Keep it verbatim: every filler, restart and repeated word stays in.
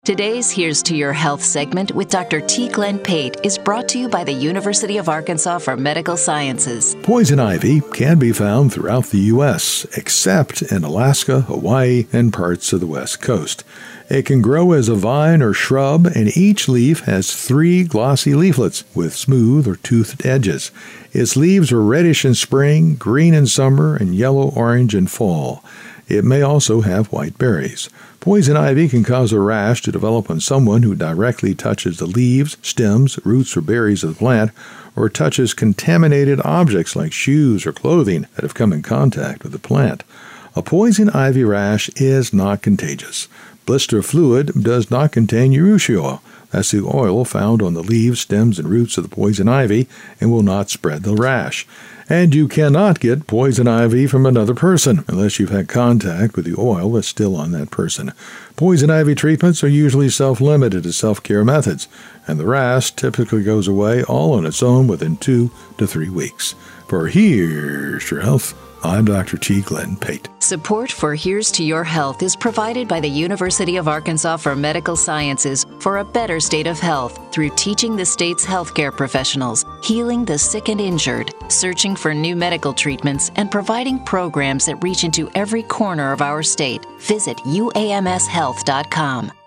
Today's Here's to Your Health segment with Doctor T. Glenn Pate is brought to you by the University of Arkansas for Medical Sciences. Poison ivy can be found throughout the U S, except in Alaska, Hawaii, and parts of the West Coast. It can grow as a vine or shrub, and each leaf has three glossy leaflets with smooth or toothed edges. Its leaves are reddish in spring, green in summer, and yellow-orange in fall. It may also have white berries. Poison ivy can cause a rash to develop on someone who directly touches the leaves, stems, roots, or berries of the plant, or touches contaminated objects like shoes or clothing that have come in contact with the plant. A poison ivy rash is not contagious. Blister fluid does not contain urushiol. That's the oil found on the leaves, stems, and roots of the poison ivy, and will not spread the rash. And you cannot get poison ivy from another person unless you've had contact with the oil that's still on that person. Poison ivy treatments are usually self-limited as self-care methods, and the rash typically goes away all on its own within two to three weeks. For Here's Your Health, I'm Doctor T. Glenn Pate. Support for Here's to Your Health is provided by the University of Arkansas for Medical Sciences for a better state of health through teaching the state's healthcare professionals, healing the sick and injured, searching for new medical treatments, and providing programs that reach into every corner of our state. Visit U A M S health dot com.